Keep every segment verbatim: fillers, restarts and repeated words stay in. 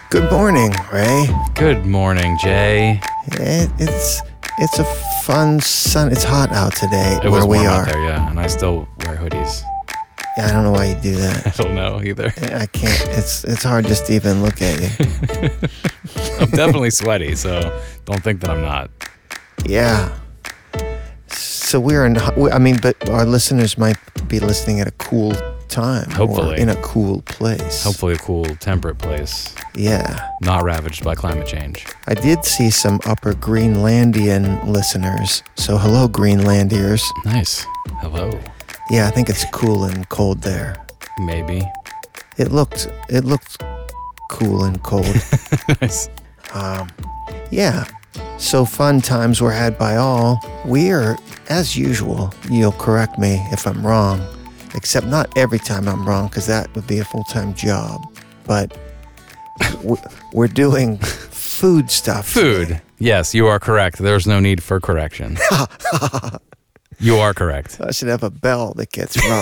Good morning, Ray. Good morning, Jay. It, it's it's a fun sun. It's hot out today It where was we warm are. out there, yeah, and I still wear hoodies. Yeah, I don't know why you do I that. don't know either. I can't. It's it's hard just to even look at you. I'm definitely sweaty, so don't think that I'm not. Yeah. So we're in. I mean, but our listeners might be listening at a cool time. Hopefully. Or in a cool place. Hopefully a cool, temperate place, Yeah. not ravaged by climate change. I did see some Upper Greenlandian listeners. So hello, Greenlandiers. Nice. Hello. Yeah, I think it's cool and cold there. Maybe. It looked it looked cool and cold. Nice. Um, yeah. So fun times were had by all. We are, as usual, you'll correct me if I'm wrong, except not every time I'm wrong, because that would be a full-time job. But w- we're doing food stuff. Food. Yes, you are correct. There's no need for correction. You are correct. I should have a bell that gets rung.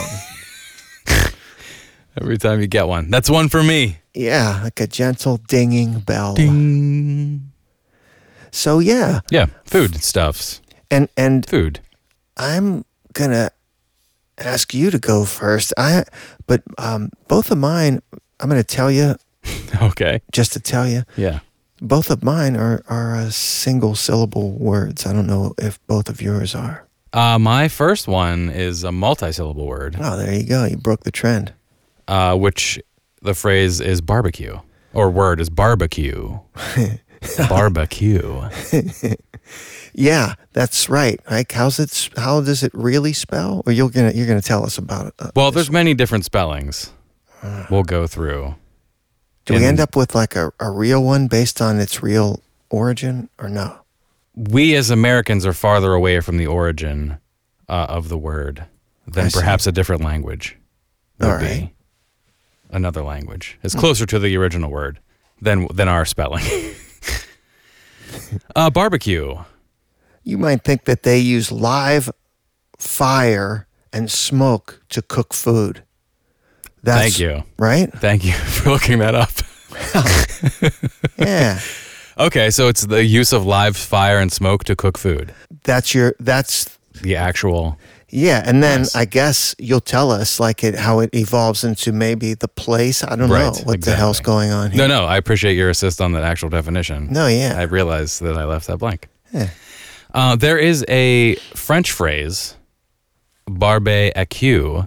Every time you get one. That's one for me. Yeah, like a gentle dinging bell. Ding. So yeah, Yeah, food stuffs. and and Food. I'm gonna ask you to go first. I, but um, both of mine, I'm gonna tell you, Okay. just to tell you, Yeah. both of mine are are uh, single syllable words. I don't know if both of yours are. Uh, my first one is a multi-syllable word, Oh, there you go. You broke the trend. uh, which the phrase is barbecue, or word is barbecue. Barbecue. Yeah, that's right. Like, how's it? s- How does it really spell? Or you're gonna you're gonna tell us about it. Uh, Well, there's many different spellings we'll go through. do we and- end up with like a, a real one based on its real origin, or no? We as Americans are farther away from the origin uh, of the word I than see. perhaps a different language would All right. be. Another language. It's closer to the original word than than our spelling. uh, barbecue. You might think that they use live fire and smoke to cook food. That's, Thank you. Right? Thank you for looking that up. Yeah. Okay, so it's the use of live fire and smoke to cook food. That's your, that's, The actual. yeah. And then Yes. I guess you'll tell us like it, how it evolves into maybe the place. I don't know Right, what the hell's exactly. going on here. No, no, I appreciate your assist on that actual definition. No, yeah. I realized that I left that blank. Yeah. Uh, there is a French phrase, barbe à queue,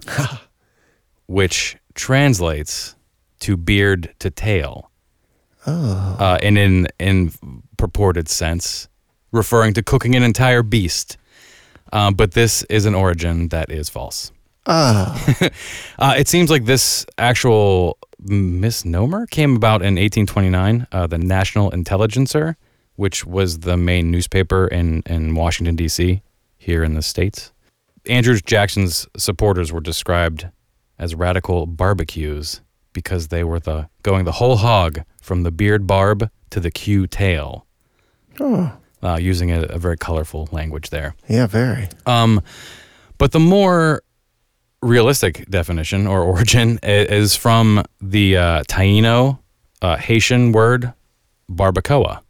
which translates to beard to tail. Oh. Uh, and in in purported sense, referring to cooking an entire beast. Um, but this is an origin that is false. Oh. Uh, it seems like this actual misnomer came about in eighteen twenty-nine. Uh, the National Intelligencer, which was the main newspaper in, in Washington, D C, here in the States. Andrew Jackson's supporters were described as radical barbecues because they were the going the whole hog from the beard barb to the queue tail, Oh. uh, using a, a very colorful language there. Yeah, very. Um, but the more realistic definition or origin i- is from the uh, Taino uh, Haitian word barbacoa,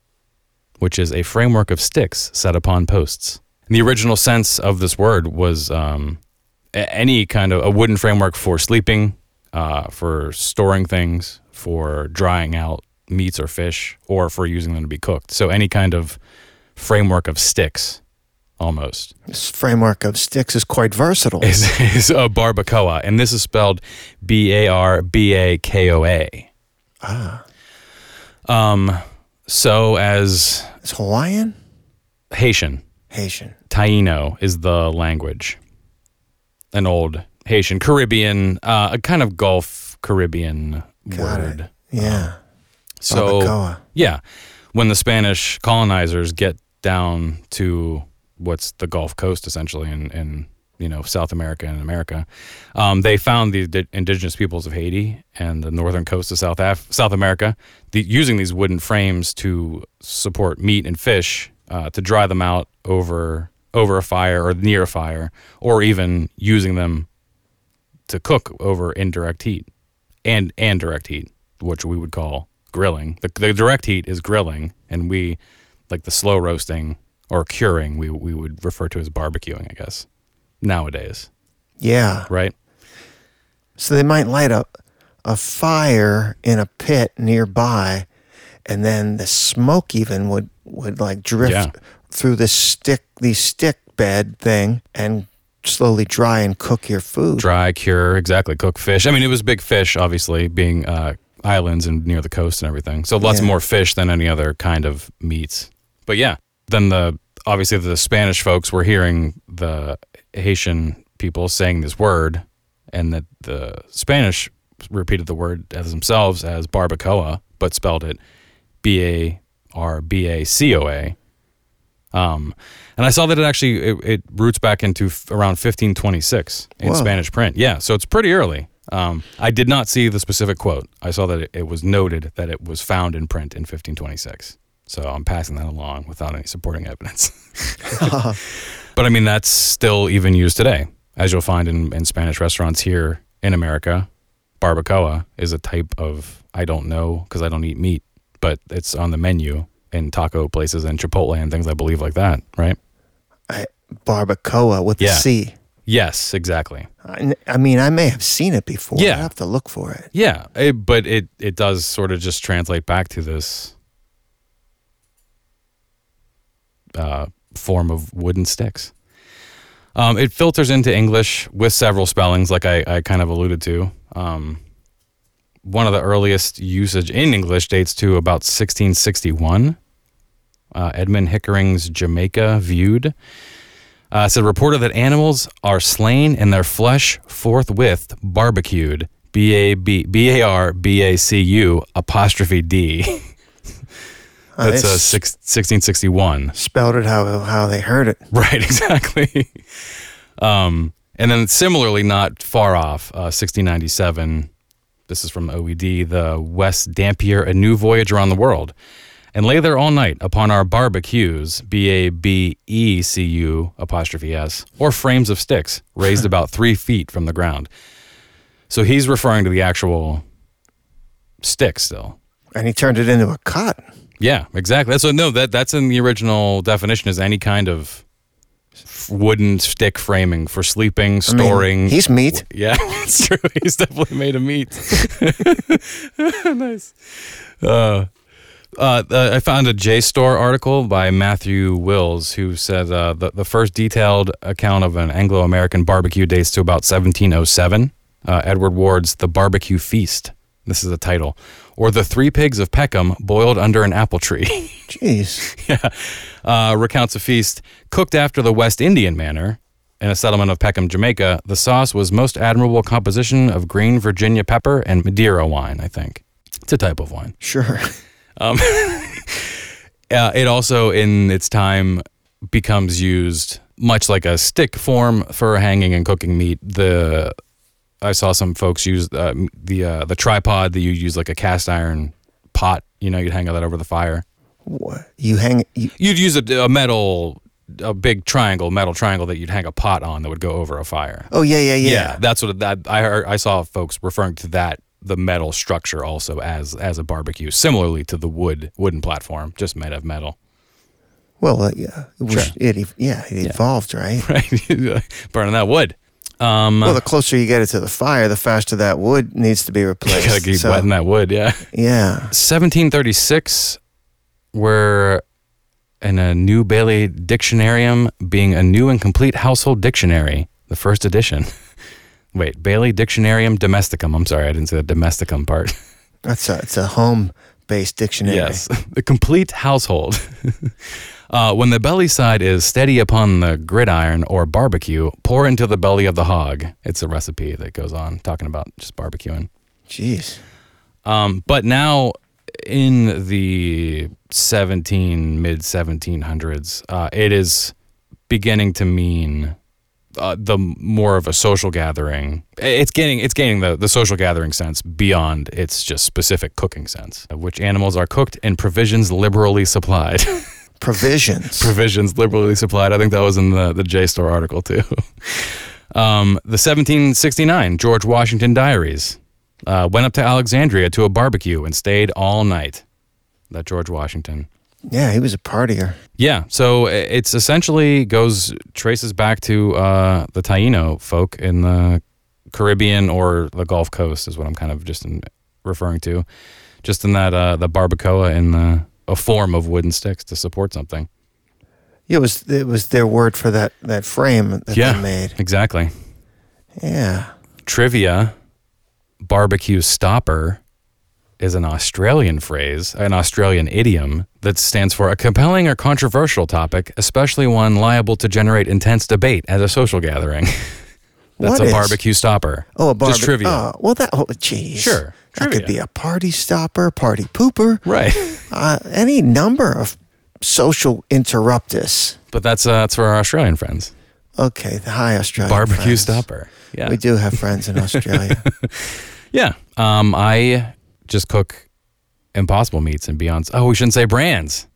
which is a framework of sticks set upon posts. And the original sense of this word was um, a- any kind of a wooden framework for sleeping, uh, for storing things, for drying out meats or fish, or for using them to be cooked. So any kind of framework of sticks, almost. This framework of sticks is quite versatile. is, is a barbacoa, and this is spelled B A R B A K O A. Ah. Um, so as It's Hawaiian? Haitian, Haitian. Taino is the language. An old Haitian, Caribbean, uh, a kind of Gulf Caribbean Got word. it. Yeah. So Barbacoa. yeah, when the Spanish colonizers get down to what's the Gulf Coast essentially in, in you know South America and America, um, they found the di- indigenous peoples of Haiti and the northern coast of South Af- South America the, using these wooden frames to support meat and fish uh, to dry them out over over a fire or near a fire, or even using them to cook over indirect heat and and direct heat, which we would call grilling. The, the direct heat is grilling, and we, like the slow roasting or curing, we we would refer to as barbecuing, I guess, nowadays. Yeah. Right? So they might light a, a fire in a pit nearby, and then the smoke even would, would like drift Yeah. through the stick, the stick bed thing, and slowly dry and cook your food. Dry, cure, exactly, cook fish. I mean, it was big fish, obviously, being uh, islands and near the coast and everything. So lots Yeah. more fish than any other kind of meats. But yeah, then the obviously the Spanish folks were hearing the Haitian people saying this word, and that the Spanish repeated the word as themselves as barbacoa, but spelled it B A R B A C O A. Um, and I saw that it actually it, it roots back into f- around fifteen twenty-six in Whoa. Spanish print. Yeah, so it's pretty early. Um, I did not see the specific quote. I saw that it, it was noted that it was found in print in fifteen twenty-six. So I'm passing that along without any supporting evidence. But I mean, that's still even used today, as you'll find in, in Spanish restaurants here in America. Barbacoa is a type of, I don't know because I don't eat meat, but it's on the menu in taco places and Chipotle and things, I believe, like that, right? I, barbacoa with Yeah. the C. Yes, exactly. I, I mean, I may have seen it before. Yeah. I have to look for it. Yeah, it, but it, it does sort of just translate back to this uh, form of wooden sticks. Um, it filters into English with several spellings, like I, I kind of alluded to. Um, one of the earliest usage in English dates to about sixteen sixty-one. Uh, Edmund Hickering's Jamaica Viewed uh, said, reported that animals are slain and their flesh forthwith barbecued. B A B B A R B A C U apostrophe D. Uh, That's uh, it's six, sixteen sixty-one. spelled it how how they heard it. Right, exactly. um, and then similarly, not far off, uh, sixteen ninety-seven, this is from the O E D, the West Dampier, A New Voyage Around the World, and lay there all night upon our barbecues, B A B E C U apostrophe S, or frames of sticks, raised about three feet from the ground. So he's referring to the actual stick still. And he turned it into a cot. Yeah, exactly. So no, that that's in the original definition, is any kind of f- wooden stick framing for sleeping, I mean, storing. he's meat. Yeah, it's true. He's definitely made of meat. Nice. Uh, uh, uh, I found a JSTOR article by Matthew Wills, who said uh, the, the first detailed account of an Anglo-American barbecue dates to about seventeen oh seven. Uh, Edward Ward's The Barbecue Feast. This is the title. Or The Three Pigs of Peckham Boiled Under an Apple Tree. Jeez. Yeah. Uh, recounts a feast cooked after the West Indian manner. In a settlement of Peckham, Jamaica, the sauce was most admirable composition of green Virginia pepper and Madeira wine, I think. It's a type of wine. Sure. Um, uh, it also, in its time, becomes used much like a stick form for hanging and cooking meat. The I saw some folks use uh, the uh, the tripod that you use like a cast iron pot. You know, you'd hang that over the fire. What? You hang you, You'd use a, a metal, a big triangle, metal triangle that you'd hang a pot on that would go over a fire. Oh yeah, yeah, yeah. that's what that I heard. I saw folks referring to that, the metal structure, also as as a barbecue, similarly to the wood wooden platform, just made of metal. Well, uh, yeah, it was, Sure. it ev- yeah, it evolved, right? Right, burning that wood. Um, Well, the closer you get it to the fire, the faster that wood needs to be you replaced. gotta keep So, wetting that wood. Yeah. yeah. seventeen thirty-six, we're in a New Bailey Dictionarium, being a new and complete household dictionary, the first edition. Wait, Bailey Dictionarium Domesticum. I'm sorry, I didn't say the domesticum part. That's a it's a home-based dictionary. Yes, the complete household. uh, when the belly side is steady upon the gridiron or barbecue, pour into the belly of the hog. It's a recipe that goes on talking about just barbecuing. Jeez. Um, but now in the seventeen, mid seventeen hundreds, uh, it is beginning to mean uh, the more of a social gathering. It's getting it's gaining the, the social gathering sense beyond its just specific cooking sense, which animals are cooked and provisions liberally supplied. Provisions. Provisions liberally supplied. I think that was in the, the JSTOR article too. Um, the seventeen sixty-nine George Washington Diaries. Uh, went up to Alexandria to a barbecue and stayed all night. That George Washington. Yeah, he was a partier. Yeah, so it's essentially goes traces back to uh, the Taino folk in the Caribbean or the Gulf Coast is what I'm kind of just in, referring to. Just in that uh, the barbacoa in the, a form of wooden sticks to support something. It was it was their word for that, that frame that yeah, they made. Exactly. Yeah. Trivia, barbecue stopper is an Australian phrase, an Australian idiom that stands for a compelling or controversial topic, especially one liable to generate intense debate at a social gathering. That's What a is- barbecue stopper. Oh, a barbecue. Just trivia. Oh, well, that, oh, geez. Sure, That trivia. could be a party stopper, party pooper, Right. uh, any number of social interruptus. But that's uh, that's for our Australian friends. Okay, the high Australian Barbecue friends. stopper. Yeah. We do have friends in Australia. Yeah. Um, I just cook Impossible meats and Beyond. Oh, we shouldn't say brands.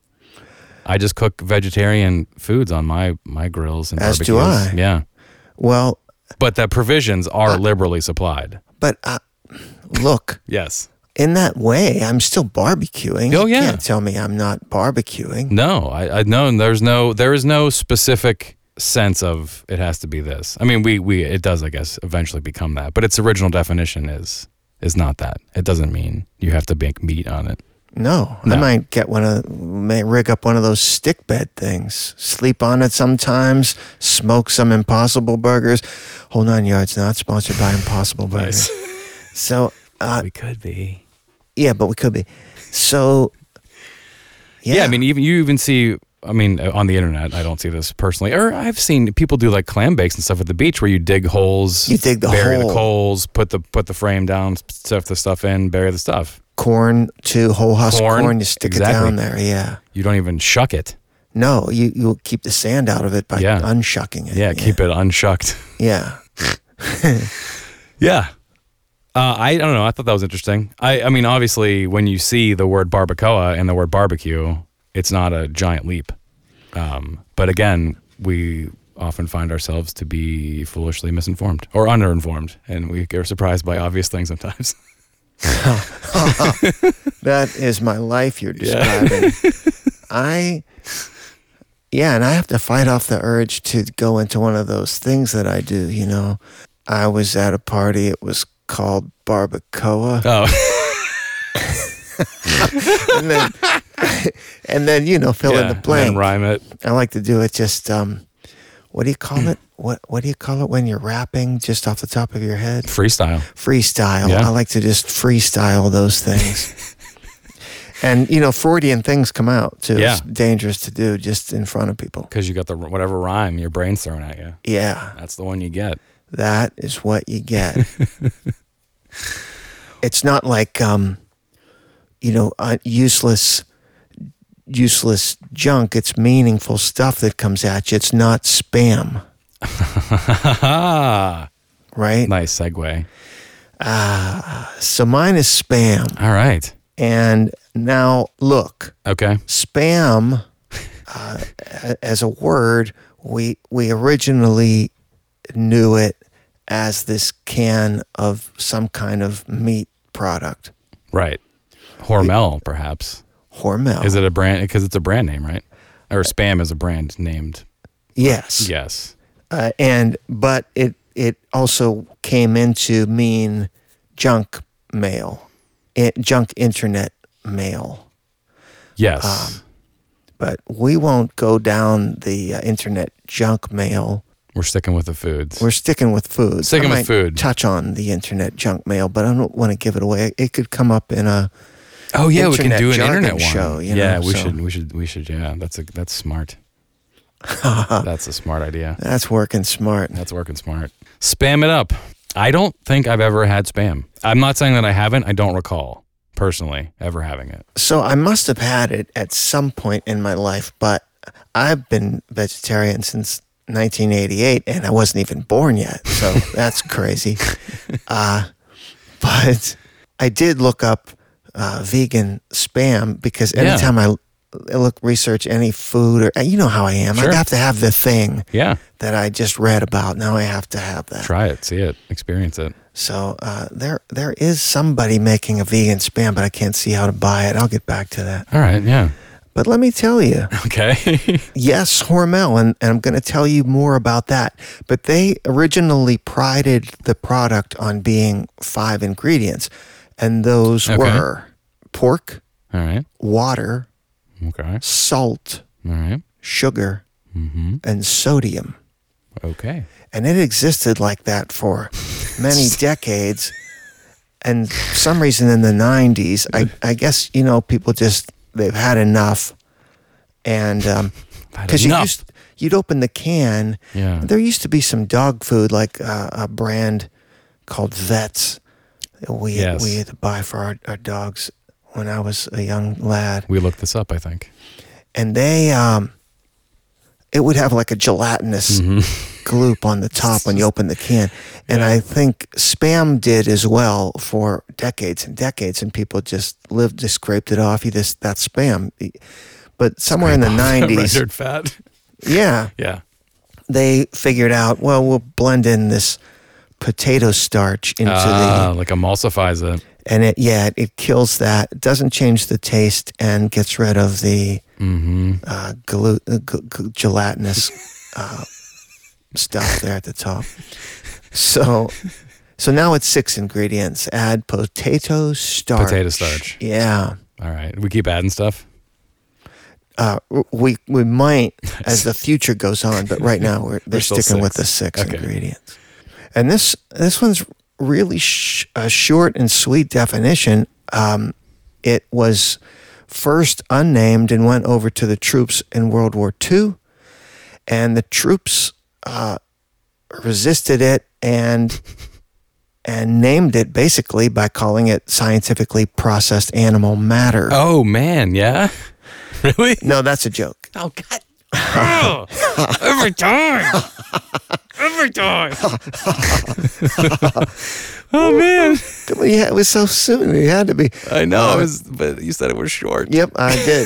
I just cook vegetarian foods on my, my grills and As barbecues. do I. Yeah. Well, But the provisions are liberally supplied. but uh, look, Yes. in that way, I'm still barbecuing. Oh, You yeah. can't tell me I'm not barbecuing. No, I, I no. There's no. There is no specific sense of it has to be this. I mean, we we it does, I guess, eventually become that. But its original definition is is not that. It doesn't mean you have to make meat on it. No, No. I might get one of, may rig up one of those stick bed things, sleep on it sometimes, smoke some Impossible Burgers. Whole nine yards, not sponsored by Impossible Burgers. So, uh, We could be. yeah, but we could be. So, yeah. Yeah. I mean, even you even see. I mean, on the internet, I don't see this personally, or I've seen people do like clam bakes and stuff at the beach where you dig holes, You dig the bury hole. the coals, put the put the frame down, stuff the stuff in, bury the stuff. corn to whole husk corn, Corn, you stick exactly. it down there. Yeah. You don't even shuck it. No, you, you'll keep the sand out of it by Yeah. unshucking it. Yeah, keep it unshucked. Yeah. Yeah. Uh, I, I don't know. I thought that was interesting. I, I mean, obviously, when you see the word barbacoa and the word barbecue, it's not a giant leap. Um, but again, we often find ourselves to be foolishly misinformed or underinformed, and we get surprised by obvious things sometimes. That is my life you're Yeah. describing. I, yeah, and I have to fight off the urge to go into one of those things that I do, you know. I was at a party, it was called Barbacoa. Oh, and then, and then you know, fill in the and blank. rhyme it. I like to do it just, um, what do you call it? What What do you call it when you're rapping just off the top of your head? Freestyle. Freestyle. Yeah. I like to just freestyle those things. And, you know, Freudian things come out, too. Yeah. It's dangerous to do just in front of people. Because you got the whatever rhyme your brain's throwing at you. Yeah, That's the one you get. that is what you get. It's not like, um, you know, uh, useless, useless junk. It's meaningful stuff that comes at you. It's not spam, right? Nice segue. So mine is spam. All right. And now, look, Okay. spam uh, a- as a word, we we originally knew it as this can of some kind of meat product. Right. Hormel, perhaps. Hormel. Is it a brand? Because it's a brand name, right? Or Spam is a brand named. Yes. Yes. Uh, and but it it also came into mean junk mail, it, junk internet mail. Yes. Um, But we won't go down the uh, internet junk mail. We're sticking with the foods. We're sticking with food. Sticking I with might food. Touch on the internet junk mail, but I don't want to give it away. It could come up in a oh yeah, we can internet do an jargon internet one. show, you yeah, know, we so- should. We should. We should. Yeah, that's a that's smart. That's a smart idea. That's working smart. That's working smart. Spam it up. I don't think I've ever had spam. I'm not saying that I haven't. I don't recall personally ever having it. So I must have had it at some point in my life, but I've been vegetarian since nineteen eighty-eight, and I wasn't even born yet. So that's crazy. Uh, but I did look up uh, vegan spam because Yeah. anytime I, I look research any food or you know how I am, Sure. I'd have to have the thing Yeah. that I just read about. Now I have to have that. Try it. See it. Experience it. So uh, there there is somebody making a vegan spam, but I can't see how to buy it. I'll get back to that. All right, yeah. But let me tell you, Okay. yes, Hormel, and, and I'm going to tell you more about that. But they originally prided the product on being five ingredients, and those Okay. were pork, All right. water, Okay. salt, All right. sugar, Mm-hmm. and sodium. Okay. And it existed like that for many decades. And for some reason in the nineties, I, I guess, you know, people just, they've had enough. And um, Had because you enough. used, you'd open the can. Yeah. There used to be some dog food, like uh, a brand called Vets that we, Yes. we had to buy for our, our dogs when I was a young lad. We looked this up, I think. And they, um, it would have like a gelatinous Mm-hmm. gloop on the top when you open the can. And I think Spam did as well for decades and decades, and people just lived, just scraped it off. You just, that's Spam. But somewhere in the nineties, Rendered fat. yeah, Yeah. they figured out, well, we'll blend in this potato starch into Ah, the, like emulsifies it. and it, yeah, it, it kills that. It doesn't change the taste and gets rid of the Mm-hmm. uh, glu- uh, g- g- gelatinous uh, stuff there at the top. So, so now it's six ingredients. Add potato starch. Potato starch. Yeah. All right. We keep adding stuff. Uh, we we might as the future goes on, but right now we're they're still sticking with six. the six Okay. ingredients. And this this one's really sh- a short and sweet definition. Um, it was first unnamed and went over to the troops in World War Two, and the troops uh, resisted it and and named it basically by calling it scientifically processed animal matter. Oh, man. Yeah. Really? No, that's a joke. Oh, God. Oh, every time. Every time. Oh, man. Yeah, it was so soon. It had to be. I know. Uh, it was, but you said it was short. Yep, I did.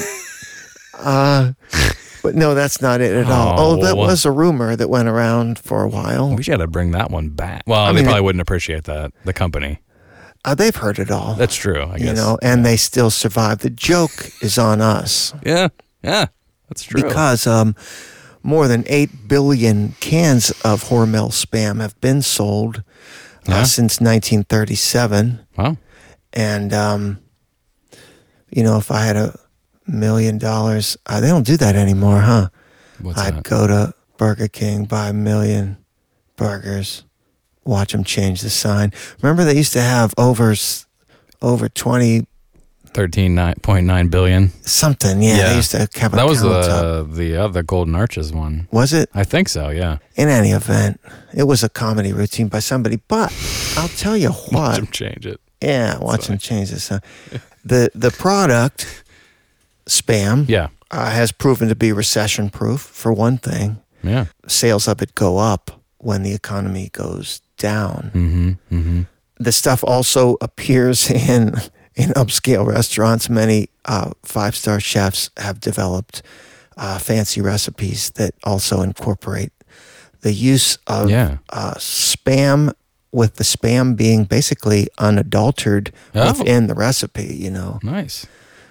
uh, but no, that's not it at all. Oh, that Oh. was a rumor that went around for a while. We should have bring that one back. Well, they mean, probably it- wouldn't appreciate that. The company. Uh, they've heard it all. That's true, I guess. you know, and they still survive. The joke is on us Yeah. Yeah. That's true. because um, more than eight billion cans of Hormel Spam have been sold uh, Yeah. since nineteen thirty-seven. Wow. And, um, you know, if I had a million dollars, uh, they don't do that anymore, huh? What's I'd that? go to Burger King, buy a million burgers, watch them change the sign. Remember they used to have over, s- over twenty thirteen point nine billion. something. Yeah, Yeah. they used to have a That was count up. the the other Golden Arches one. Was it? I think so, yeah. In any event, it was a comedy routine by somebody. But I'll tell you Watch what. them change it. Yeah, watch them change the sign. The, the product, Spam, Yeah. uh, has proven to be recession proof, for one thing. Yeah. Sales of it go up when the economy goes down. Mm-hmm. Mm-hmm. The stuff also appears in in upscale restaurants. Many uh, five-star chefs have developed uh, fancy recipes that also incorporate the use of Yeah. uh, Spam, with the Spam being basically unadulterated Oh. within the recipe. You know, Nice.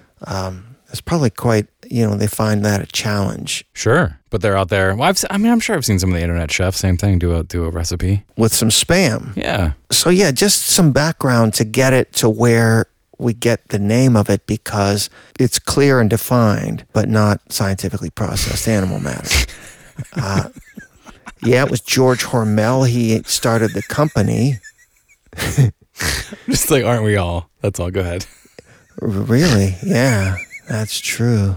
it's probably quite, you know, they find that a challenge. Sure. But they're out there. Well, I've, se- I mean, I'm sure I've seen some of the internet chefs, same thing, do a do a recipe. With some Spam. Yeah. So yeah, just some background to get it to where we get the name of it, because it's clear and defined, but not scientifically processed animal matter. Uh, yeah, it was George Hormel. He started the company. Just like, aren't we all? That's all. Go ahead. Really? Yeah, that's true.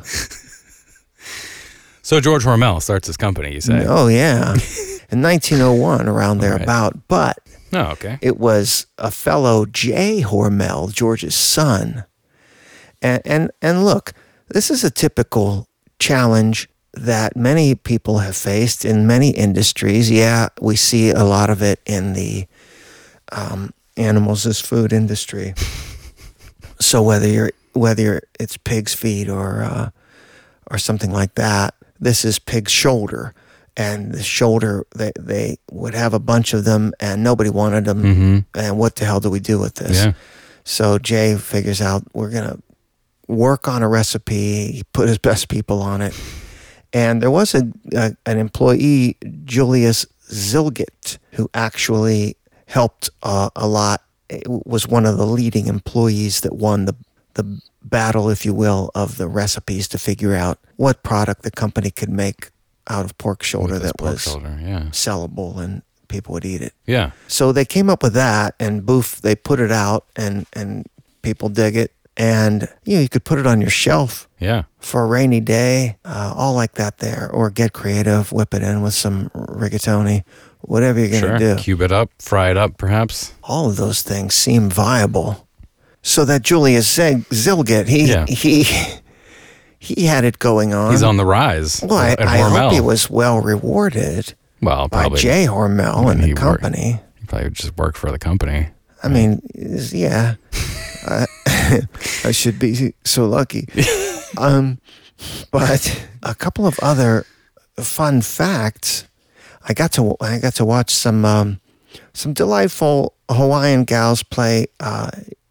So George Hormel starts his company, you say? Oh yeah, in nineteen oh one, around there All right. about. But Oh, okay. it was a fellow J. Hormel, George's son. And, and and look, this is a typical challenge that many people have faced in many industries. Yeah, we see a lot of it in the um, animals as food industry. So whether you're whether you're, it's pig's feet or uh, or something like that, this is pig's shoulder. and the shoulder, they, they would have a bunch of them and nobody wanted them. Mm-hmm. And what the hell do we do with this? Yeah. So Jay figures out we're going to work on a recipe. He put his best people on it. And there was a, a an employee, Julius Zilgit, who actually helped uh, a lot. It was one of the leading employees that won the the battle, if you will, of the recipes to figure out what product the company could make out of pork shoulder With this that pork was shoulder, yeah. sellable and people would eat it. Yeah. So they came up with that, and boof, they put it out, and, and people dig it. And, you know, you could put it on your shelf Yeah. for a rainy day, uh, all like that there. Or get creative, whip it in with some rigatoni, whatever you're going to Sure. do. Cube it up, fry it up, perhaps. All of those things seem viable. So that Julius Zig- Zilgit, he, Yeah. he, he had it going on. He's on the rise. Well, I, at I Hormel. hope he was well rewarded well, by probably. Jay Hormel I mean, and the he worked- company. He probably just worked for the company. I mean, is- yeah, I, I should be so lucky. Um, but a couple of other fun facts. I got to I got to watch some um, some delightful Hawaiian gals play uh,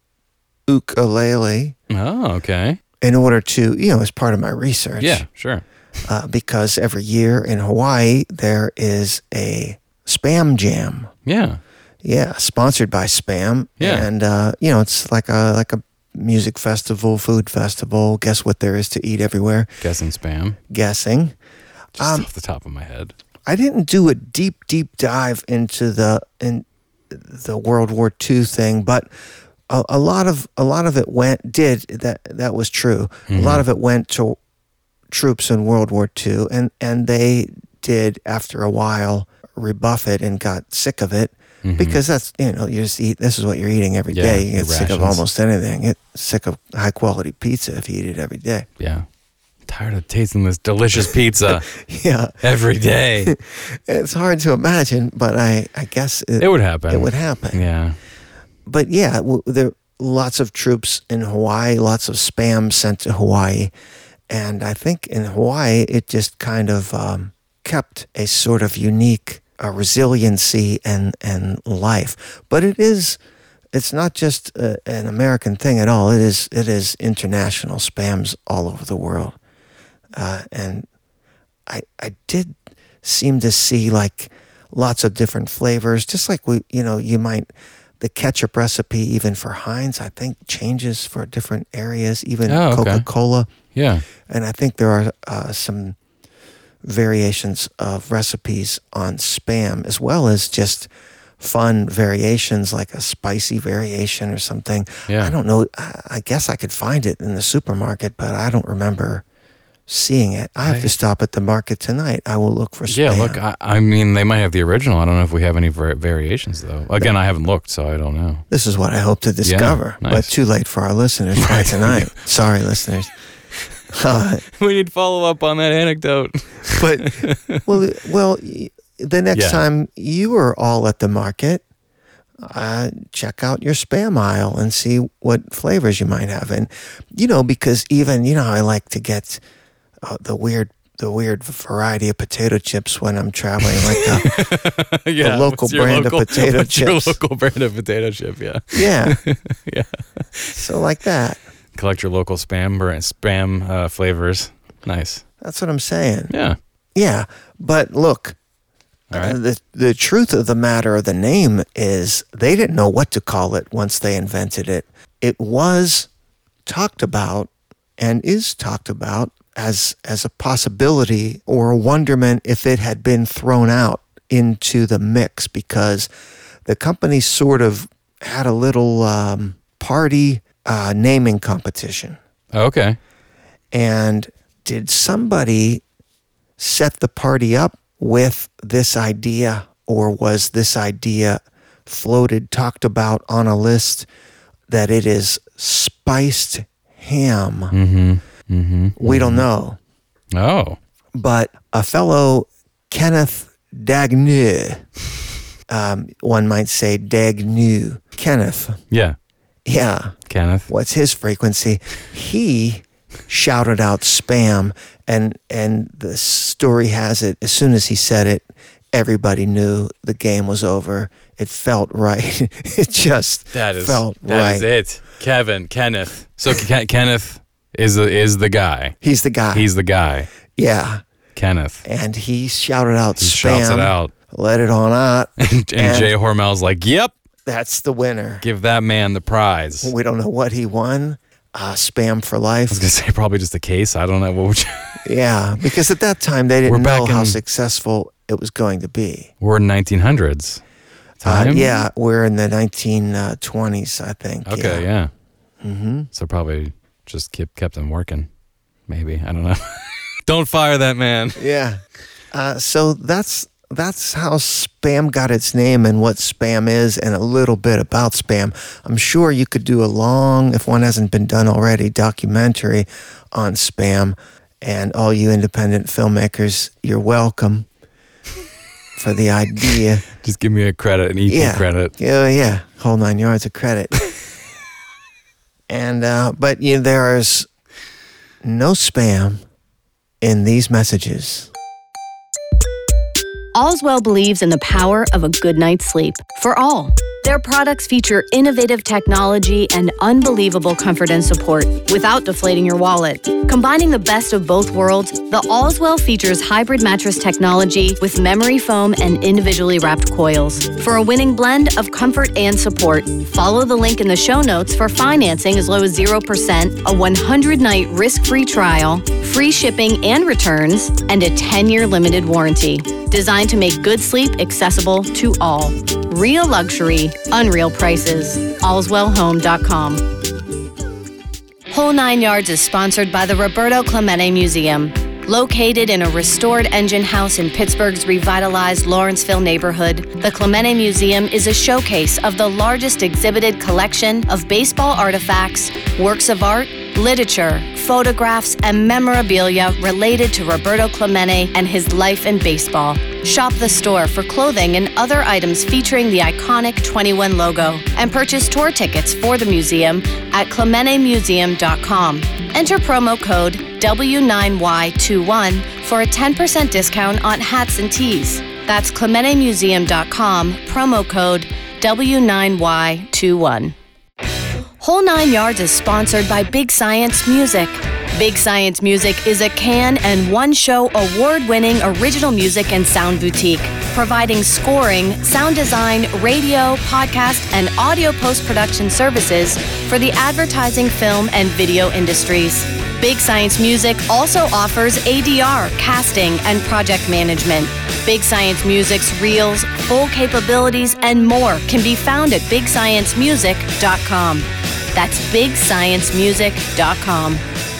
ukulele Oh, okay. in order to, you know, as part of my research. Yeah, sure. Uh, because every year in Hawaii there is a Spam Jam. Yeah. Yeah, sponsored by Spam. Yeah. And uh, you know, it's like a like a music festival, food festival. Guess what there is to eat everywhere? Guessing spam. Guessing. Just Um, off the top of my head. I didn't do a deep, deep dive into the in the World War Two thing, but a, a lot of a lot of it went did that that was true. Mm-hmm. A lot of it went to troops in World War Two, and and they did after a while rebuff it and got sick of it. Mm-hmm. Because that's, you know, you just eat, this is what you're eating every Yeah, day. You your get sick of rations. almost anything. Get sick of high quality pizza if you eat it every day. Yeah. Tired of tasting this delicious pizza Yeah. every day. It's hard to imagine, but I, I guess it, It would happen. it would happen. Yeah. But yeah, w- there are lots of troops in Hawaii, lots of Spam sent to Hawaii. And I think in Hawaii, it just kind of um, kept a sort of unique uh, resiliency and, and life. But it is, it's not just uh, an American thing at all. It is, it is international. Spams all over the world. Uh, and I, I did seem to see like lots of different flavors, just like we, you know, you might, the ketchup recipe, even for Heinz, I think changes for different areas, even Oh, okay. Coca-Cola. Yeah. And I think there are uh, some variations of recipes on Spam, as well as just fun variations like a spicy variation or something. Yeah. I don't know. I I guess I could find it in the supermarket, but I don't remember seeing it. I have I- to stop at the market tonight. I will look for Spam. Yeah, look, I, I mean, they might have the original. I don't know if we have any var- variations, though. Again, I haven't looked, so I don't know. This is what I hope to discover, nice. but too late for our listeners by tonight. Sorry, listeners. Uh, We need follow up on that anecdote. but well, well, y- the next Yeah. time you are all at the market, uh, check out your Spam aisle and see what flavors you might have. And you know, because even you know, I like to get uh, the weird. The weird variety of potato chips when I'm traveling, like the, yeah, local what's your brand of local- potato what's chips. Your local brand of potato chip, yeah. yeah, Yeah. so like that. Collect your local spam brand, spam uh, flavors. Nice. That's what I'm saying. Yeah. Yeah, but look, All right. uh, the the truth of the matter, the name is they didn't know what to call it once they invented it. It was talked about and is talked about as as a possibility or a wonderment if it had been thrown out into the mix, because the company sort of had a little um, party uh, naming competition. Okay. And did somebody set the party up with this idea, or was this idea floated, talked about on a list that it is spiced ham? Mm-hmm. Mm-hmm. We don't know. Oh. But a fellow Kenneth Dagneux, um, one might say Dagneux, Kenneth, Yeah. yeah, Kenneth. what's his frequency? He shouted out spam, and and the story has it, as soon as he said it, everybody knew the game was over. It felt right. It just That is felt that right. is it. Kevin, Kenneth. So Ken- Kenneth is the is the guy. He's the guy. He's the guy. yeah. Kenneth. And he shouted out He spam. shouts it out. Let it on out. And, and, And- Jay Hormel's like, "Yep, That's the winner. give that man the prize." I We don't know what he won. Uh, spam for life. was gonna say probably just a case. I don't know. What would you... Yeah, because at that time they We're didn't know back how in- successful it was going to be. We're in nineteen hundreds. Uh, Time? yeah, we're in the nineteen twenties, I think. Okay, Yeah. yeah. Mm-hmm. So probably just kept kept him working. Maybe I don't know. Don't fire that man. Yeah. Uh, so that's that's how spam got its name and what spam is and a little bit about spam. I'm sure you could do a long, if one hasn't been done already, documentary on spam. And all you independent filmmakers, you're welcome for the idea. Just give me a credit, an equal Yeah. credit. Yeah, yeah. Whole nine yards of credit. and uh, but you know, there's no spam in these messages. Allswell believes in the power of a good night's sleep for all. Their products feature innovative technology and unbelievable comfort and support without deflating your wallet. Combining the best of both worlds, the Allswell features hybrid mattress technology with memory foam and individually wrapped coils. For a winning blend of comfort and support, follow the link in the show notes for financing as low as zero percent, a one hundred night risk-free trial, free shipping and returns, and a ten year limited warranty. Designed to make good sleep accessible to all. Real luxury, unreal prices. allswell home dot com. Whole Nine Yards is sponsored by the Roberto Clemente Museum. Located in a restored engine house in Pittsburgh's revitalized Lawrenceville neighborhood, the Clemente Museum is a showcase of the largest exhibited collection of baseball artifacts, works of art, literature, photographs, and memorabilia related to Roberto Clemente and his life in baseball. Shop the store for clothing and other items featuring the iconic twenty-one logo, and purchase tour tickets for the museum at clemente museum dot com. Enter promo code W nine Y twenty-one for a ten percent discount on hats and tees. That's clemente museum dot com, promo code W nine Y twenty-one. Whole Nine Yards is sponsored by Big Science Music. Big Science Music is a Cannes and one-show award-winning original music and sound boutique, providing scoring, sound design, radio, podcast, and audio post-production services for the advertising, film, and video industries. Big Science Music also offers A D R, casting, and project management. Big Science Music's reels, full capabilities, and more can be found at big science music dot com. That's big science music dot com.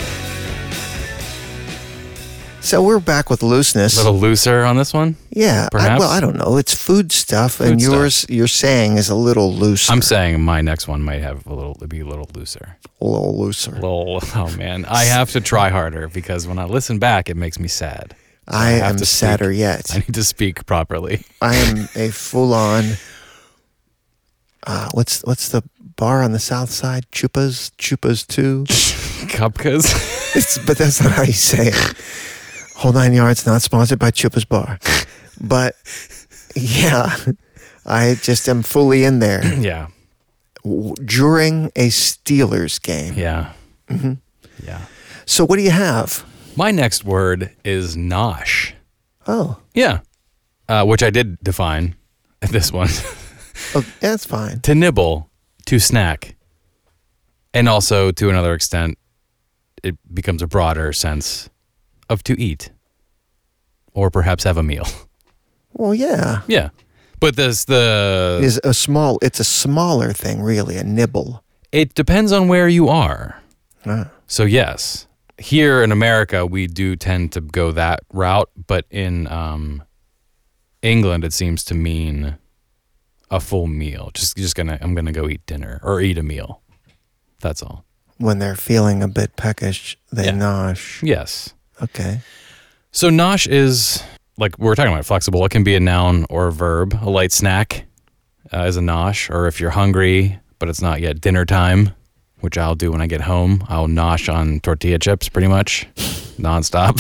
So we're back with looseness. A little looser on this one. yeah. I, perhaps? well, I don't know. It's food stuff, Food and stuff. yours, you're saying, is a little looser. I'm saying my next one might have a little be a little looser. a little looser. A little, oh man, I have to try harder because when I listen back, it makes me sad. I, have am to sadder speak. yet. I need to speak properly. I am a full-on. Uh, what's what's the bar on the south side? Chupas, Chupas Two. Cupcas. It's, but that's not how you say it. Whole Nine Yards, not sponsored by Chupa's Bar. But yeah, I just am fully in there Yeah, w- during a Steelers game. yeah, yeah. So what do you have? My next word is nosh. Oh, Yeah, uh, which I did define at this one. oh that's fine. To nibble, to snack, and also to another extent, it becomes a broader sense of to eat, or perhaps have a meal. Well, yeah. Yeah, but this the Is a small. It's a smaller thing, really. A nibble. it depends on where you are. Ah. So yes, here in America we do tend to go that route, but in um, England it seems to mean a full meal. Just just gonna I'm gonna go eat dinner or eat a meal. That's all. When they're feeling a bit peckish, they Yeah. nosh. Yes. Okay. So nosh is, like we we're talking about, flexible. It can be a noun or a verb. A light snack uh, is a nosh, or if you're hungry but it's not yet dinner time, which I'll do when I get home. I'll nosh on tortilla chips pretty much nonstop.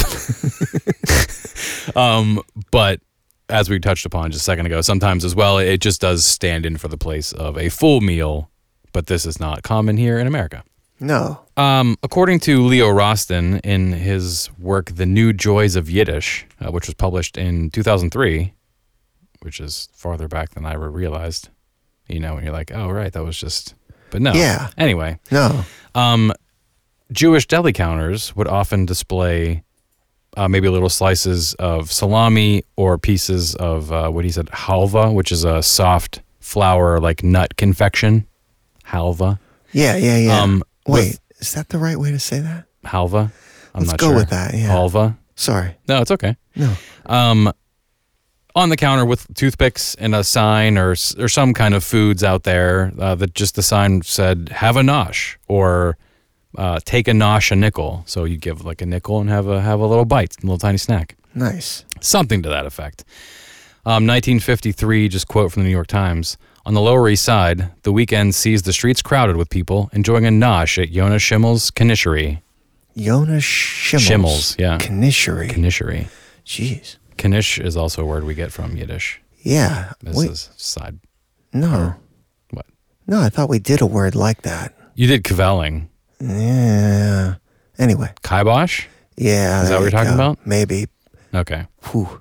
um, but as we touched upon just a second ago, sometimes as well, it just does stand in for the place of a full meal, but this is not common here in America. No. Um, according to Leo Rosten in his work, The New Joys of Yiddish, uh, which was published in two thousand three, which is farther back than I ever realized, you know, when you're like, oh, right, that was just, but no. Yeah. Anyway. No. Um, Jewish deli counters would often display uh, maybe little slices of salami or pieces of, uh, what he said, halva, which is a soft flour like nut confection. Halva. Yeah, yeah, yeah. Um, Wait, is that the right way to say that? Halva? I'm Let's not go sure. with that, yeah. Halva? Sorry. No, it's okay. No. Um, on the counter with toothpicks and a sign or or some kind of foods out there uh, that just the sign said, have a nosh, or uh, take a nosh a nickel. So you give like a nickel and have a have a little bite, a little tiny snack. Nice. Something to that effect. Um, nineteen fifty-three, just quote from the New York Times. On the Lower East Side, the weekend sees the streets crowded with people enjoying a nosh at Yonah Schimmel's Knishery. Yonah Schimmel's. Schimmel's, yeah. Knishery. Knishery. Jeez. Knish is also a word we get from Yiddish. Yeah. This Wait, is side. no. What? No, I thought we did a word like that. You did kvelling. Yeah. Anyway. Kibosh? Yeah. Is that there what you're you talking go. about? Maybe. Okay. Whew.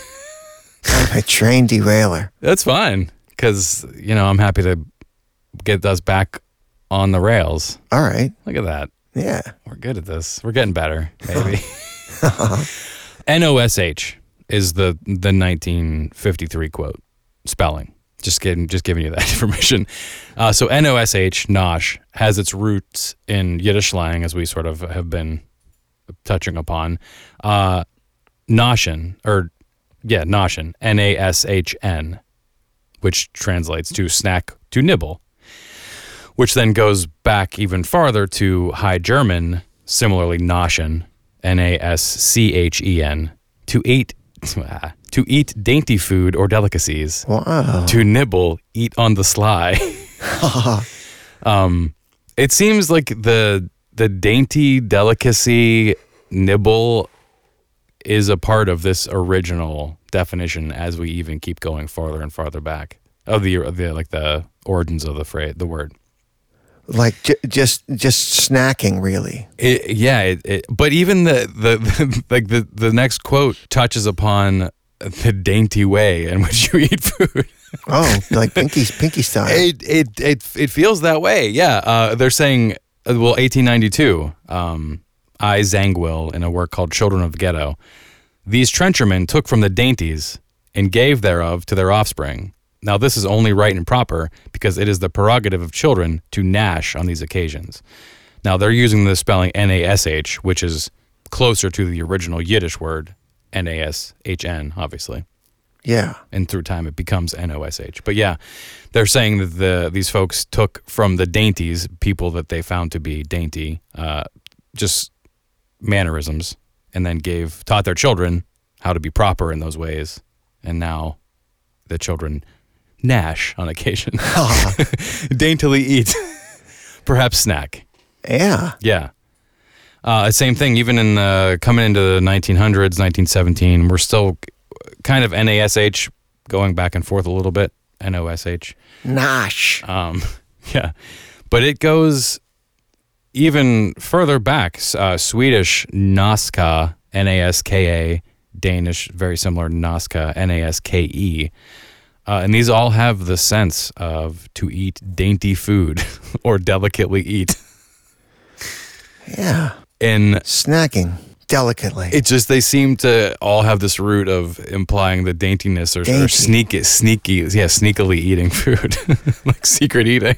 I'm a train derailer. That's fine. Because, you know, I'm happy to get us back on the rails. All right. Look at that. Yeah. We're good at this. We're getting better, maybe. N O S H is the the nineteen fifty-three quote spelling. Just getting, just giving you that information. Uh, so N O S H, nosh, has its roots in Yiddish slang, as we sort of have been touching upon. Uh, noshin, or yeah, noshin, N A S H N, which translates to snack, to nibble, which then goes back even farther to High German, similarly noschen, N A S C H E N, to eat to eat dainty food or delicacies. Wow. To nibble, eat on the sly. um, it seems like the the dainty delicacy nibble is a part of this original definition as we even keep going farther and farther back of the, of the like the origins of the phrase, the word. Like j- just just snacking, really. It, yeah, it, it, but even the, the, the like the, the next quote touches upon the dainty way in which you eat food. Oh, like Pinky Pinky style. It it it it feels that way. Yeah, uh, they're saying uh, well, eighteen ninety-two. Um, I Zangwill in a work called Children of the Ghetto. These trenchermen took from the dainties and gave thereof to their offspring. Now, this is only right and proper because it is the prerogative of children to gnash on these occasions. Now, they're using the spelling N A S H, which is closer to the original Yiddish word, N A S H N, obviously. Yeah. And through time, it becomes N O S H. But yeah, they're saying that the these folks took from the dainties, people that they found to be dainty, uh, just mannerisms, and then gave taught their children how to be proper in those ways. And now the children gnash on occasion, daintily eat, perhaps snack. Yeah. Yeah. Uh, same thing, even in the, coming into the nineteen hundreds, nineteen seventeen, we're still kind of N A S H, going back and forth a little bit, N O S H. Nosh. Um, yeah. But it goes even further back. Uh, Swedish, naska, N A S K A, Danish, very similar, naska, N A S K E. Uh, and these all have the sense of to eat dainty food or delicately eat. Yeah. And Snacking delicately. it just, they seem to all have this root of implying the daintiness or, or Dainty. sneaky, sneaky, yeah, sneakily eating food, like secret eating.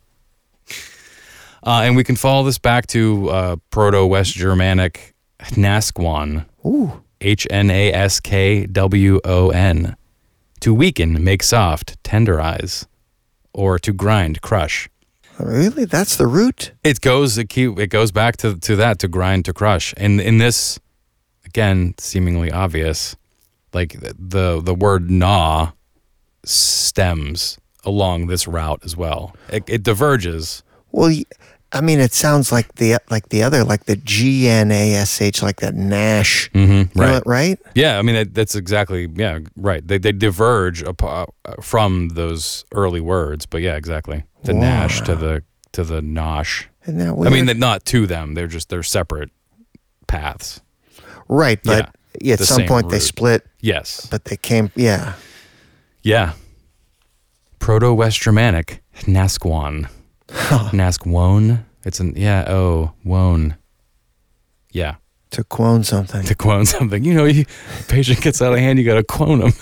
Uh, and we can follow this back to uh, Proto-West Germanic Naskwan, Ooh. H N A S K W O N, to weaken, make soft, tenderize, or to grind, crush. Really? That's the root? It goes it, keep, it goes back to, to that, to grind, to crush. And in this, again, seemingly obvious, like the the word gnaw stems along this route as well. It, it diverges. Well, y- I mean, it sounds like the like the other, like the G N A S H, like that Nash. Mm-hmm, You know right. it, right? Yeah, I mean that, that's exactly yeah right. They they diverge apo- from those early words, but yeah, exactly. The Wow. Nash to the to the Nosh. Isn't that I weird? mean, they're not to them. They're just they're separate paths. right, but Yeah, at the some same point they root. split, Yes. but they came. Yeah. Yeah. Proto-West Germanic, Nasquan. Nasquon. It's an yeah. Oh, wone. Yeah. To clone something. To clone something. You know, you, patient gets out of hand, you got to clone them.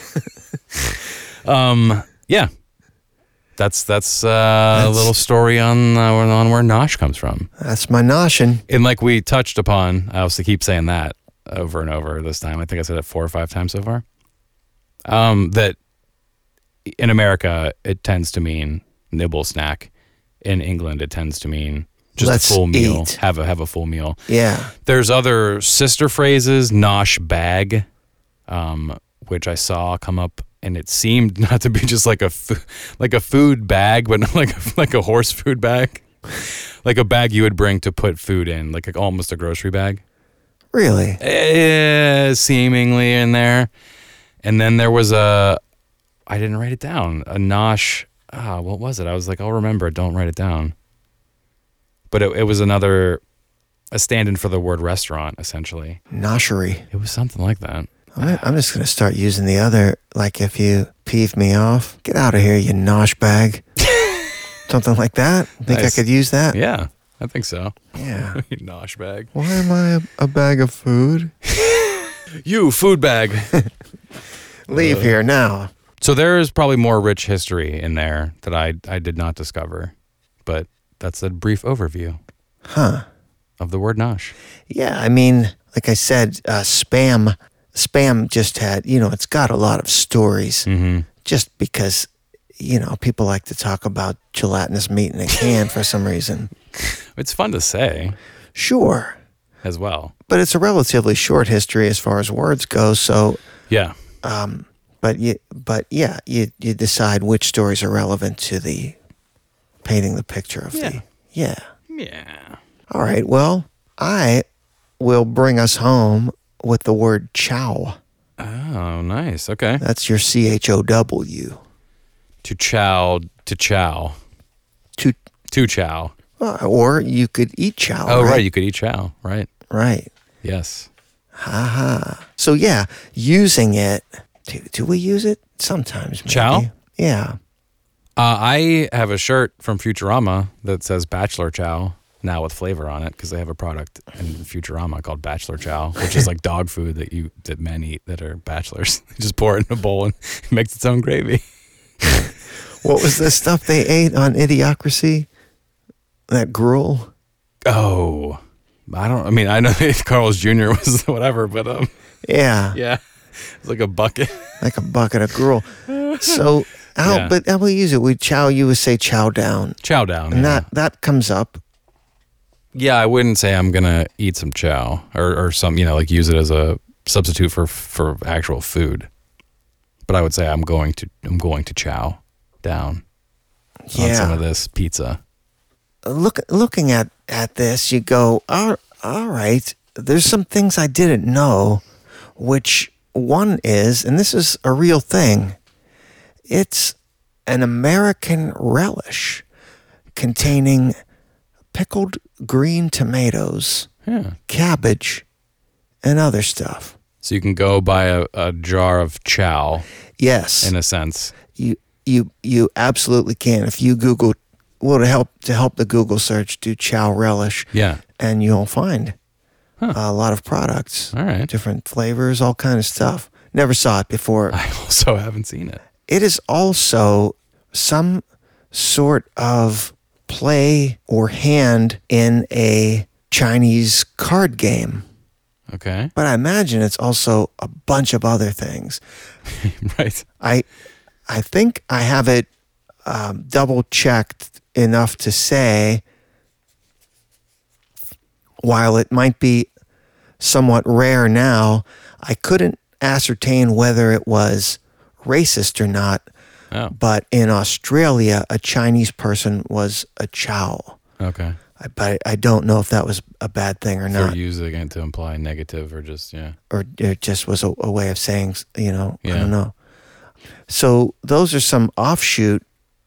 um, yeah. That's that's, uh, That's- a little story on uh, on where Nosh comes from. That's my notion. And like we touched upon, I also keep saying that over and over this time. I think I said it four or five times so far. Um, that in America, it tends to mean nibble snack. In England, it tends to mean just Let's a full meal. eat. Have a have a full meal. Yeah. There's other sister phrases, nosh bag, um, which I saw come up, and it seemed not to be just like a fo- like a food bag, but not like a, like a horse food bag, like a bag you would bring to put food in, like a, almost a grocery bag, Really? eh, seemingly in there. And then there was a, I didn't write it down, a nosh. Ah, what was it? I was like, I'll remember it. Don't write it down. But it, it was another, a stand-in for the word restaurant, essentially. Noshery. It was something like that. I'm, I'm just going to start using the other, like if you peeve me off, get out of here, you nosh bag. Something like that. Think Nice. I could use that? Yeah, I think so. Yeah. Nosh bag. Why am I a, a bag of food? You, food bag. Leave here now. So there is probably more rich history in there that I, I did not discover. But that's a brief overview Huh. of the word nosh. Yeah, I mean, like I said, uh, spam, spam just had, you know, it's got a lot of stories Mm-hmm. just because, you know, people like to talk about gelatinous meat in a can for some reason. It's fun to say Sure. as well. But it's a relatively short history as far as words go. So, Yeah. um, but you, but yeah, you, you decide which stories are relevant to the painting the picture of Yeah. the, yeah. Yeah. All right. Well, I will bring us home with the word chow. Oh, nice. Okay. That's your C H O W. To chow, to chow, To, to chow. uh, or you could eat chow. Oh, right. right. You could eat chow. Right. Right. Yes. Haha. So yeah, using it. Do, do we use it sometimes? Maybe. Chow? Yeah. Uh, I have a shirt from Futurama that says Bachelor Chow now with flavor on it because they have a product in Futurama called Bachelor Chow, which is like dog food that you that men eat that are bachelors. They just pour it in a bowl and it makes its own gravy. What was the stuff they ate on Idiocracy? That gruel. Oh, I don't. I mean, I know Carl's Junior was whatever, but um, Yeah. yeah, it's like a bucket. Like a bucket of gruel. So how? Yeah. But how we use it? We chow. You would say chow down, Chow down. and yeah. that that comes up. Yeah, I wouldn't say I'm gonna eat some chow or, or some, you know, like use it as a substitute for for actual food. But I would say I'm going to I'm going to chow down on some Yeah. of this pizza. Look, looking at at this, you go, all, all right. There's some things I didn't know, which one is, and this is a real thing. It's an American relish containing pickled green tomatoes, Yeah. cabbage, and other stuff. So you can go buy a, a jar of chow Yes, in a sense. you you you absolutely can. If you Google, well, to help to help the Google search, do chow relish, Yeah. and you'll find Huh. a lot of products, All right. different flavors, all kind of stuff. Never saw it before. I also haven't seen it. It is also some sort of play or hand in a Chinese card game. Okay. But I imagine it's also a bunch of other things. Right. I I think I have it um, double checked enough to say, while it might be somewhat rare now, I couldn't ascertain whether it was racist or not. Oh. But in Australia, a Chinese person was a chow. Okay. I, but I don't know if that was a bad thing or If not, they're using it to imply negative or just, yeah. or it just was a, a way of saying, you know, I Yeah. don't know. So those are some offshoot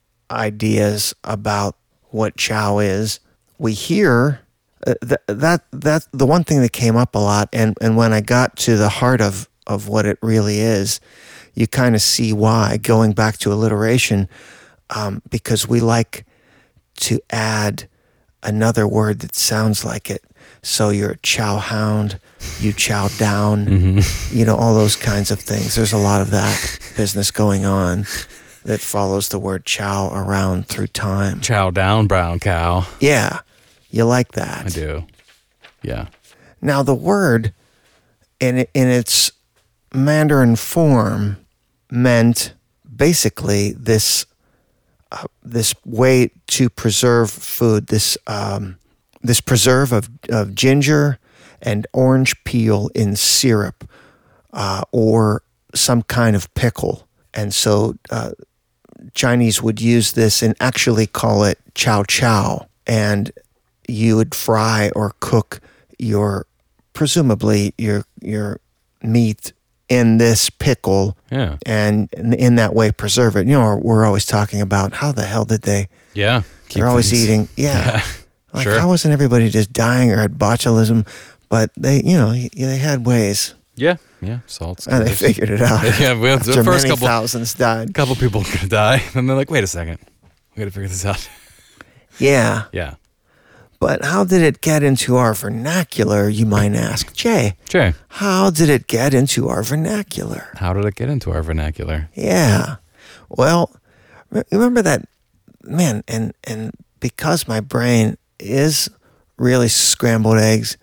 ideas about what chow is. We hear uh, th- that that the one thing that came up a lot, and, and when I got to the heart of, of what it really is, you kind of see why, going back to alliteration, um, because we like to add another word that sounds like it. So you're a chow hound, you chow down, Mm-hmm. you know, all those kinds of things. There's a lot of that business going on that follows the word chow around through time. Chow down, brown cow. Yeah, you like that. I do. Yeah. Now the word in it- in its Mandarin form meant basically this uh, this way to preserve food, this um, this preserve of, of ginger and orange peel in syrup uh, or some kind of pickle. And so uh, Chinese would use this and actually call it chow chow. And you would fry or cook your, presumably your your meat in this pickle, Yeah. and in, in that way preserve it. You know, we're always talking about how the hell did they? Yeah. Keep they're always things- eating. Yeah, Yeah. like Sure. how wasn't everybody just dying or had botulism? But they, you know, they had ways, Yeah. Yeah. Salts. and they figured it out. Yeah. We have the After first many couple, thousands died. couple people gonna die. And they're like, wait a second. We got to figure this out. Yeah, Yeah. but how did it get into our vernacular? You might ask, Jay. Jay, How did it get into our vernacular? how did it get into our vernacular? Yeah. Well, re- remember that, man, and and because my brain is really scrambled eggs,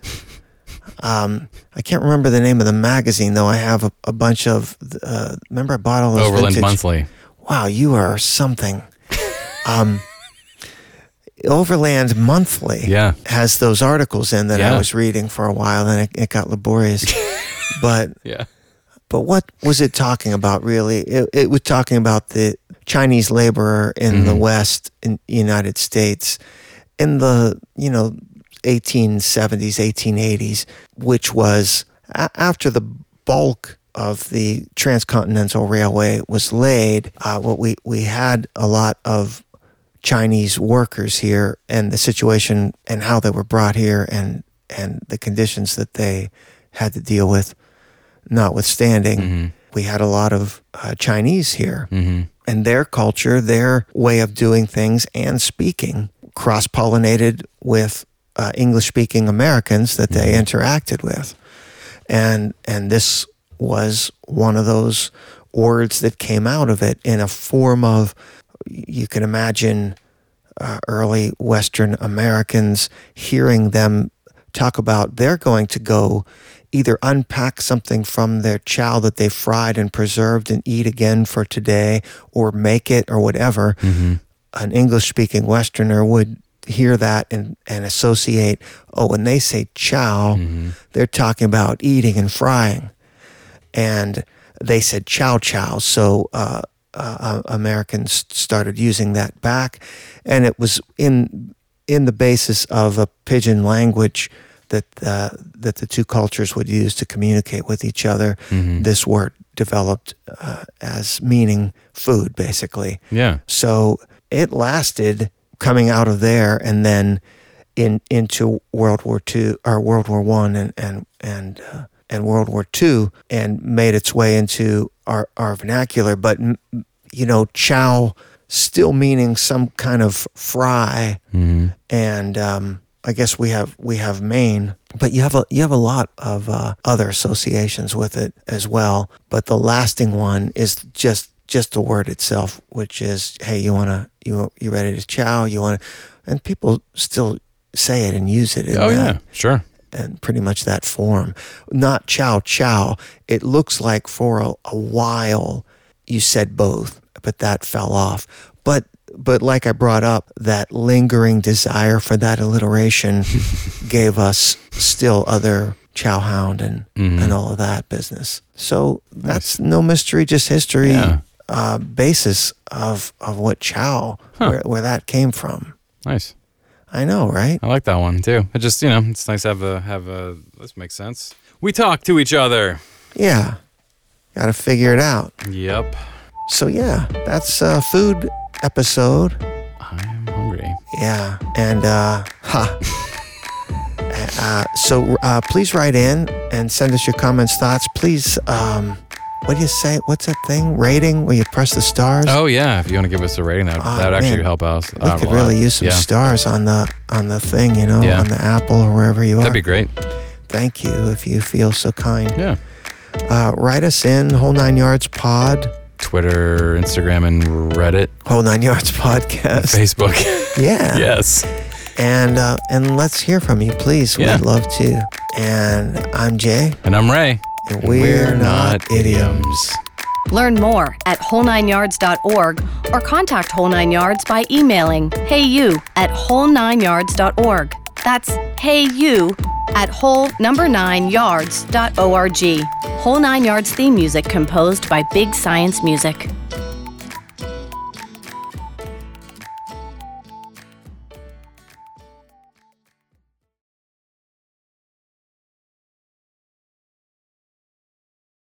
um, I can't remember the name of the magazine, though I have a, a bunch of, uh, remember I bought all those Overland vintage- Monthly. Wow, you are something. um, Overland Monthly Yeah. has those articles in that I Yeah. was reading for a while, and it, it got laborious. but Yeah. But what was it talking about, really? It, it was talking about the Chinese laborer in the West, in the United States, in the, you know, eighteen seventies, eighteen eighties, which was a- after the bulk of the Transcontinental Railway was laid. Uh, what we, we had a lot of Chinese workers here, and the situation and how they were brought here, and, and the conditions that they had to deal with. Notwithstanding, we had a lot of uh, Chinese here, Mm-hmm. and their culture, their way of doing things and speaking cross-pollinated with uh, English-speaking Americans that they interacted with. And and this was one of those words that came out of it in a form of, you can imagine uh, early Western Americans hearing them talk about they're going to go either unpack something from their chow that they fried and preserved and eat again for today, or make it, or whatever. An English-speaking Westerner would hear that and, and associate, oh, when they say chow, they're talking about eating and frying. And they said chow chow, so uh, uh, Americans started using that back, and it was in in the basis of a pidgin language that uh, that the two cultures would use to communicate with each other. This word developed uh, as meaning food, basically. Yeah. So it lasted coming out of there, and then in into World War Two or World War One and and and uh, and World War Two, and made its way into our our vernacular. But m- you know, chow still meaning some kind of fry, and um, I guess we have we have Maine, but you have a you have a lot of uh, other associations with it as well. But the lasting one is just just the word itself, which is, hey, you wanna you you ready to chow? You wanna, and people still say it and use it in Oh, that, yeah. Sure. and pretty much that form. Not chow chow. It looks like for a, a while you said both, but that fell off. But but like I brought up, that lingering desire for that alliteration gave us still other chowhound and and all of that business. So that's no mystery, just history. Yeah. Uh, basis of of what chow, where, where that came from. Nice. I know, right? I like that one too. It just, you know, it's nice to have a have a. This makes sense. We talk to each other. Yeah. Got to figure it out. Yep. So yeah, that's a food episode. I'm hungry. Yeah, and uh, ha. uh, so uh, please write in and send us your comments, thoughts. Please, um, what do you say? What's that thing? Rating where you press the stars? Oh yeah, if you want to give us a rating, that Oh, that would actually man. help us. we out could a lot. really use some yeah. stars on the on the thing, you know, Yeah. on the Apple or wherever you are. That'd be great. Thank you if you feel so kind. Yeah. Uh, write us in Whole Nine Yards Pod, Twitter, Instagram, and Reddit, Whole Nine Yards Podcast. Facebook. Yeah. Yes. And uh, and let's hear from you, please. Yeah. We'd love to. And I'm Jay. And I'm Ray. And we're, not idioms. Learn more at whole nine yards dot org or contact Whole Nine Yards by emailing heyu at whole nine yards dot org. That's heyu at whole number nine yards dot org. Whole Nine Yards theme music composed by Big Science Music.